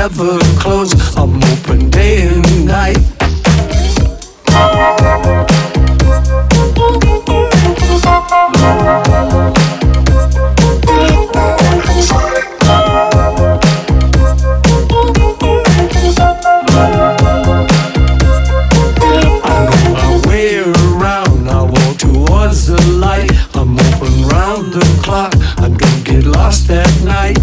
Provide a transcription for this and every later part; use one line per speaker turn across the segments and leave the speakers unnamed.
never close. I'm open day and night. The light, I'm open round the clock. I don't get lost at night.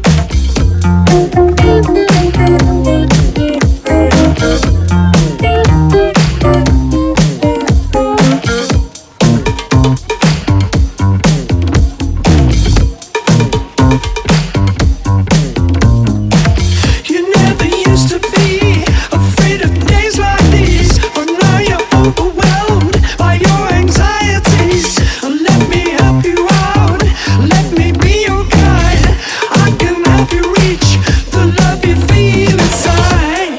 You never used to be afraid of days like these, but now you're overwhelmed by your anxiety. Let me help you out, let me be your guide. I can help you reach the love you feel inside.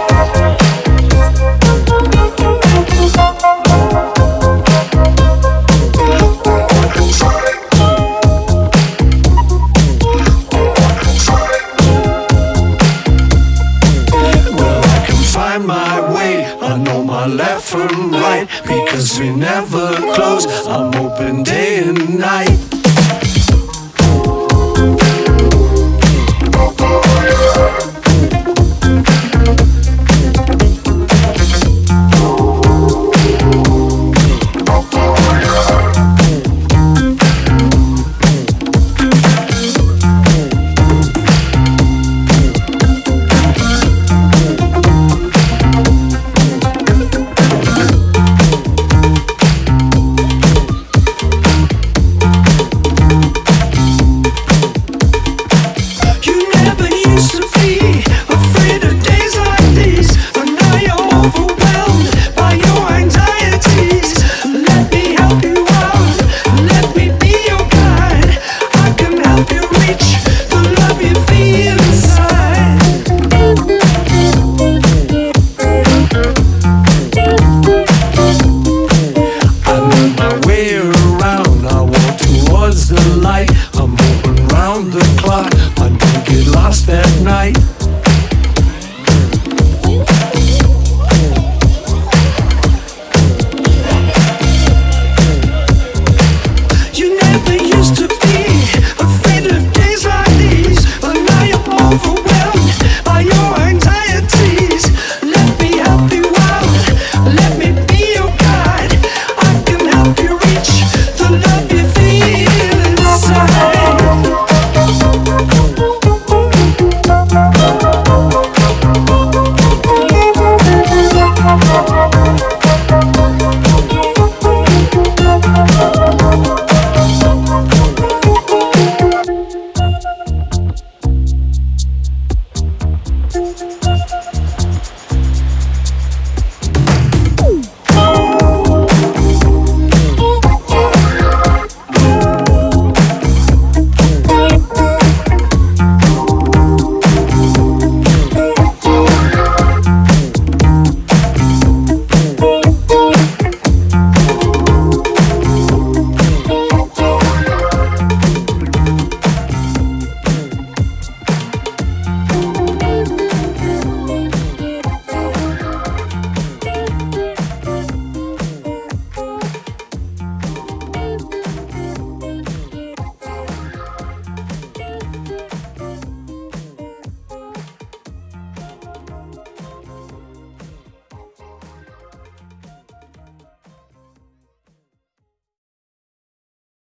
Well, I can find my way, I know my left from right, because we never close. I'm open day and night.